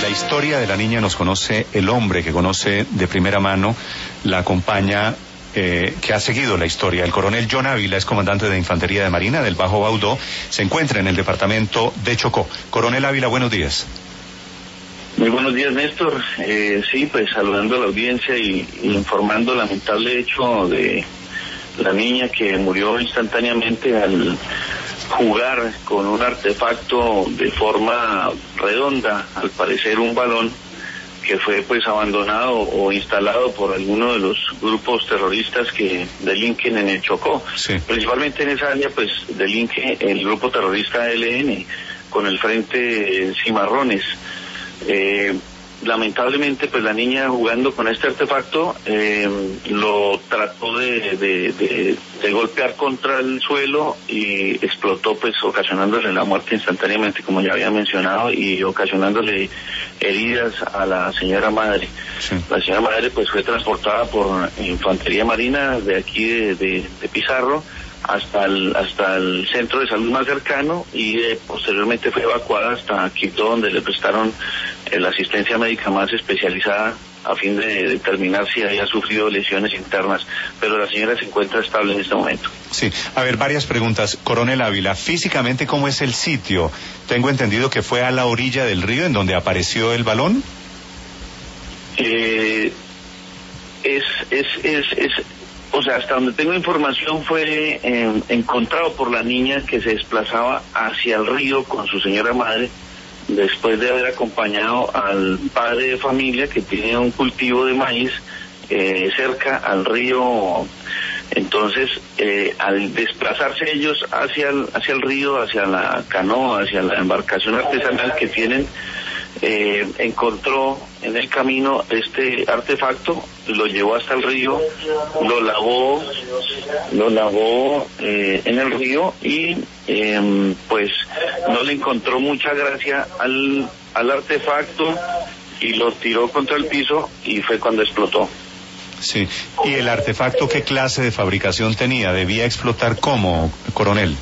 la historia de la niña nos conoce el hombre que conoce de primera mano, la acompaña, que ha seguido la historia. El coronel John Ávila es comandante de Infantería de Marina del Bajo Baudó, se encuentra en el departamento de Chocó. Coronel Ávila, buenos días. Muy buenos días, Néstor. Sí, pues saludando a la audiencia y informando el lamentable hecho de la niña que murió instantáneamente al jugar con un artefacto de forma redonda, al parecer un balón que fue pues abandonado o instalado por alguno de los grupos terroristas que delinquen en el Chocó. Sí. Principalmente en esa área pues delinque el grupo terrorista ELN con el frente Cimarrones. Lamentablemente pues la niña jugando con este artefacto lo trató de golpear contra el suelo y explotó, pues ocasionándole la muerte instantáneamente, como ya había mencionado, y ocasionándole heridas a la señora madre. Sí. La señora madre pues fue transportada por Infantería Marina de aquí de Pizarro hasta el centro de salud más cercano y posteriormente fue evacuada hasta Quito, donde le prestaron la asistencia médica más especializada a fin de determinar si había sufrido lesiones internas, pero la señora se encuentra estable en este momento. Sí, a ver, varias preguntas. Coronel Ávila, físicamente, ¿cómo es el sitio? Tengo entendido que fue a la orilla del río en donde apareció el balón. O sea, hasta donde tengo información fue encontrado por la niña que se desplazaba hacia el río con su señora madre, después de haber acompañado al padre de familia que tiene un cultivo de maíz cerca al río. Entonces, al desplazarse ellos hacia el río, hacia la canoa, hacia la embarcación artesanal que tienen, encontró en el camino este artefacto, lo llevó hasta el río, lo lavó en el río y pues no le encontró mucha gracia al artefacto y lo tiró contra el piso y fue cuando explotó. Sí, ¿y el artefacto qué clase de fabricación tenía? ¿Debía explotar cómo, coronel?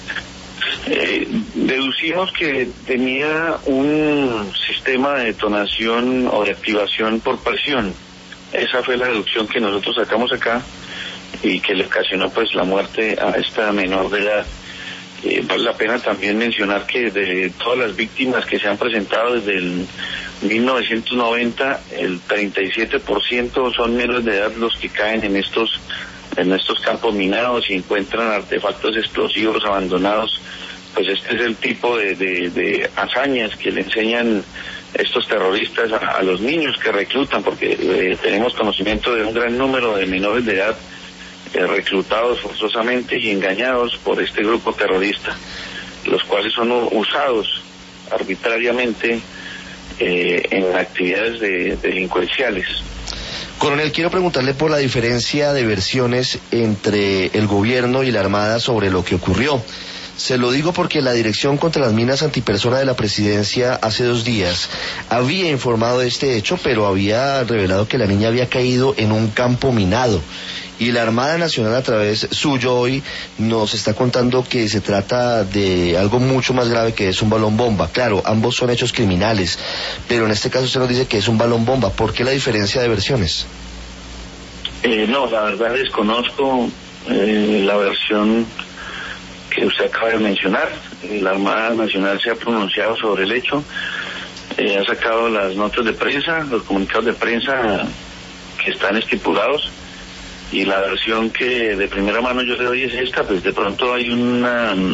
Deducimos que tenía un sistema de detonación o de activación por presión. Esa fue la deducción que nosotros sacamos acá y que le ocasionó pues la muerte a esta menor de edad. Vale la pena también mencionar que de todas las víctimas que se han presentado desde el 1990, el 37% son menores de edad los que caen en estos campos minados y encuentran artefactos explosivos abandonados. Pues este es el tipo de hazañas que le enseñan estos terroristas a los niños que reclutan, porque tenemos conocimiento de un gran número de menores de edad reclutados forzosamente y engañados por este grupo terrorista, los cuales son usados arbitrariamente en actividades delincuenciales. Coronel, quiero preguntarle por la diferencia de versiones entre el gobierno y la Armada sobre lo que ocurrió. Se lo digo porque la Dirección contra las Minas Antipersona de la Presidencia hace 2 días había informado de este hecho, pero había revelado que la niña había caído en un campo minado. Y la Armada Nacional, a través suyo hoy, nos está contando que se trata de algo mucho más grave, que es un balón bomba. Claro, ambos son hechos criminales, pero en este caso usted nos dice que es un balón bomba. ¿Por qué la diferencia de versiones? No, la verdad desconozco la versión que usted acaba de mencionar. La Armada Nacional se ha pronunciado sobre el hecho, ha sacado las notas de prensa, los comunicados de prensa que están estipulados, y la versión que de primera mano yo le doy es esta. Pues de pronto hay no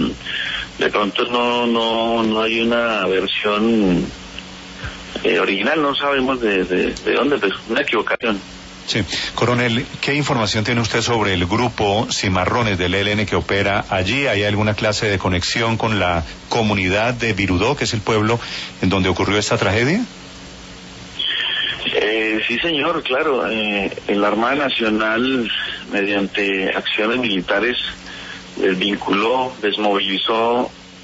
hay una versión original, no sabemos de dónde, pues una equivocación. Sí, coronel, ¿qué información tiene usted sobre el grupo Cimarrones del ELN que opera allí? ¿Hay alguna clase de conexión con la comunidad de Virudó, que es el pueblo en donde ocurrió esta tragedia? Sí, señor, claro. La Armada Nacional, mediante acciones militares, desvinculó, desmovilizó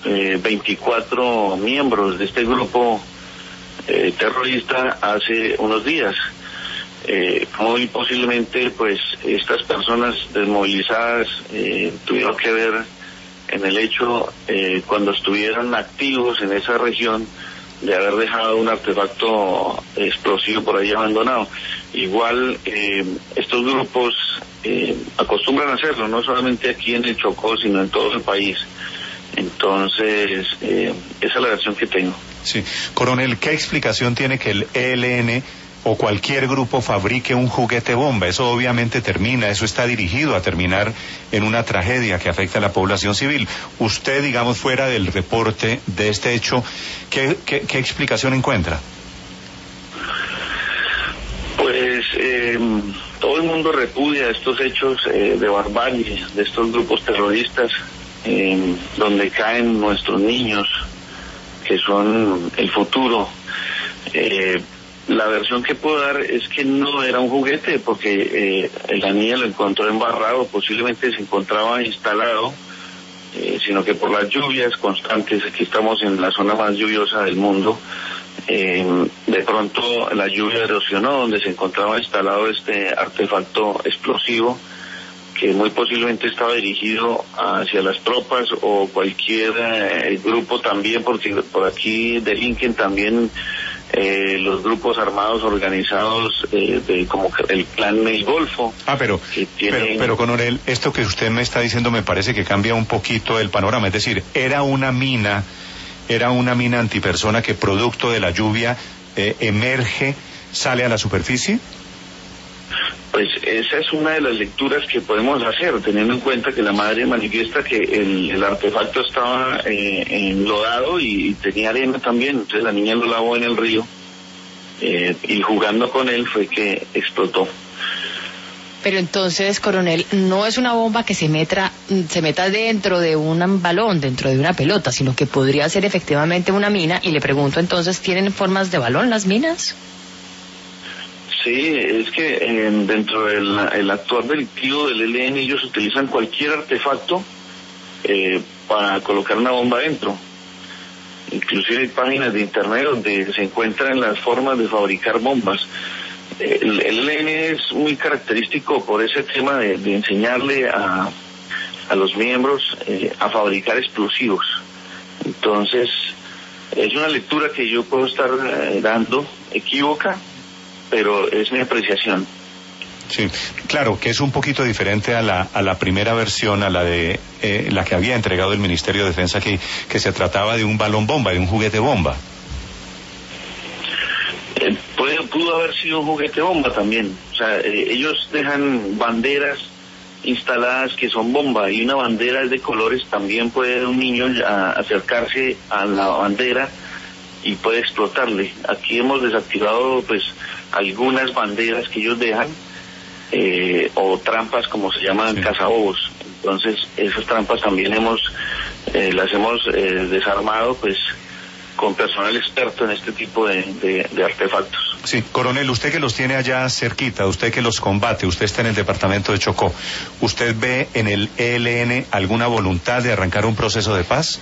24 miembros de este grupo terrorista hace unos días. Muy posiblemente pues estas personas desmovilizadas tuvieron que ver en el hecho cuando estuvieron activos en esa región haber dejado un artefacto explosivo por ahí abandonado. Igual estos grupos acostumbran a hacerlo, no solamente aquí en el Chocó, sino en todo el país. Entonces, esa es la versión que tengo. Sí. Coronel, ¿qué explicación tiene que el ELN o cualquier grupo fabrique un juguete bomba? Eso obviamente eso está dirigido a terminar en una tragedia que afecta a la población civil. Usted, digamos, fuera del reporte de este hecho, ¿qué explicación encuentra? Pues todo el mundo repudia estos hechos de barbarie, de estos grupos terroristas, donde caen nuestros niños, que son el futuro. La versión que puedo dar es que no era un juguete, porque la niña lo encontró embarrado, posiblemente se encontraba instalado, sino que por las lluvias constantes, aquí estamos en la zona más lluviosa del mundo, de pronto la lluvia erosionó donde se encontraba instalado este artefacto explosivo, que muy posiblemente estaba dirigido hacia las tropas o cualquier grupo también, porque por aquí delinquen también los grupos armados organizados como el clan El Golfo. Pero coronel, esto que usted me está diciendo me parece que cambia un poquito el panorama, es decir, era una mina antipersona que producto de la lluvia emerge, sale a la superficie. Pues esa es una de las lecturas que podemos hacer, teniendo en cuenta que la madre manifiesta que el artefacto estaba enlodado y tenía arena también, entonces la niña lo lavó en el río y jugando con él fue que explotó. Pero entonces, coronel, no es una bomba que se meta dentro de un balón, dentro de una pelota, sino que podría ser efectivamente una mina. Y le pregunto entonces, ¿tienen formas de balón las minas? Sí, es que dentro del actuar delictivo del ELN ellos utilizan cualquier artefacto para colocar una bomba dentro. Inclusive hay páginas de internet donde se encuentran las formas de fabricar bombas. El ELN es muy característico por ese tema de enseñarle a los miembros a fabricar explosivos. Entonces, es una lectura que yo puedo estar dando equívoca, pero es mi apreciación. Sí, claro, que es un poquito diferente a la primera versión, a la de la que había entregado el Ministerio de Defensa, que se trataba de un balón bomba, de un juguete bomba. Pudo haber sido un juguete bomba también. O sea, ellos dejan banderas instaladas que son bomba, y una bandera es de colores, también puede un niño acercarse a la bandera y puede explotarle. Aquí hemos desactivado pues algunas banderas que ellos dejan, o trampas como se llaman, cazabobos. Entonces esas trampas también las hemos desarmado pues con personal experto en este tipo de artefactos. Sí, coronel, usted que los tiene allá cerquita, usted que los combate, usted está en el departamento de Chocó, ¿usted ve en el ELN alguna voluntad de arrancar un proceso de paz?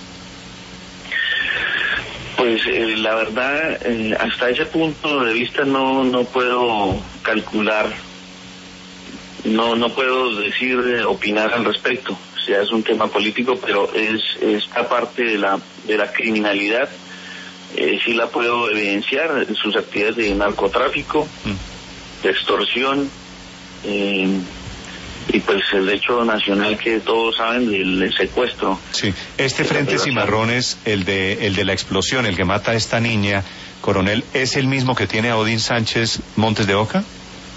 Pues la verdad, hasta ese punto de vista no puedo calcular, no puedo decir, opinar al respecto. O sea, es un tema político, pero esta parte de la criminalidad sí la puedo evidenciar, sus actividades de narcotráfico, de extorsión, y pues el hecho nacional que todos saben del secuestro. Sí, este Frente Cimarrones, el de la explosión, el que mata a esta niña, coronel, ¿es el mismo que tiene a Odín Sánchez Montes de Oca?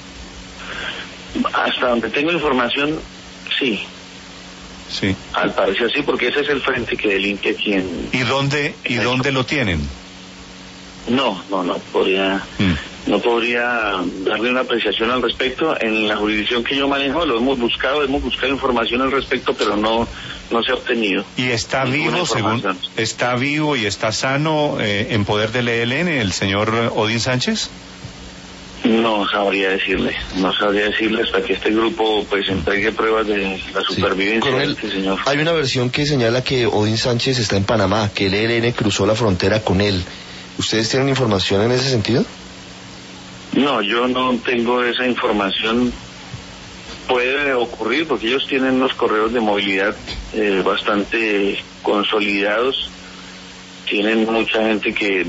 Hasta donde tengo información, sí. Sí. Al parecer sí, porque ese es el frente que delinque aquí en... ¿Y dónde lo tienen? No podría darle una apreciación al respecto. En la jurisdicción que yo manejo lo hemos buscado información al respecto, pero no se ha obtenido. ¿Y está vivo y está sano en poder del ELN el señor Odín Sánchez? No sabría decirle hasta que este grupo pues entregue pruebas de la supervivencia. Coronel, de este señor. Hay una versión que señala que Odín Sánchez está en Panamá, que el ELN cruzó la frontera con él. ¿Ustedes tienen información en ese sentido? No, yo no tengo esa información. Puede ocurrir porque ellos tienen unos correos de movilidad bastante consolidados, tienen mucha gente que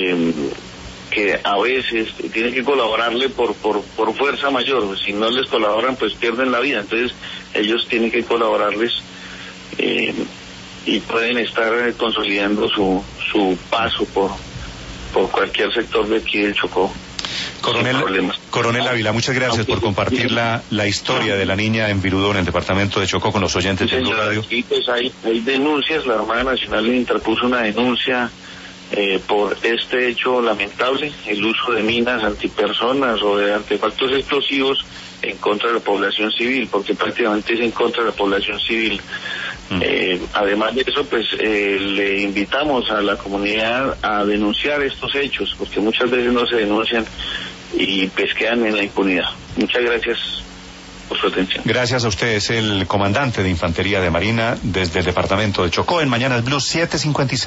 a veces tiene que colaborarle por fuerza mayor. Si no les colaboran, pues pierden la vida. Entonces ellos tienen que colaborarles y pueden estar consolidando su paso por cualquier sector de aquí del Chocó. Coronel Ávila, muchas gracias por compartir la historia de la niña en Virudó, en el departamento de Chocó, con los oyentes de Blue Radio. Sí, pues hay denuncias. La Armada Nacional interpuso una denuncia por este hecho lamentable, el uso de minas antipersonas o de artefactos explosivos en contra de la población civil, porque prácticamente es en contra de la población civil. Además de eso, pues le invitamos a la comunidad a denunciar estos hechos, porque muchas veces no se denuncian y pues quedan en la impunidad. Muchas gracias por su atención. Gracias a usted. Es el comandante de Infantería de Marina desde el departamento de Chocó en Mañanas Blue 756.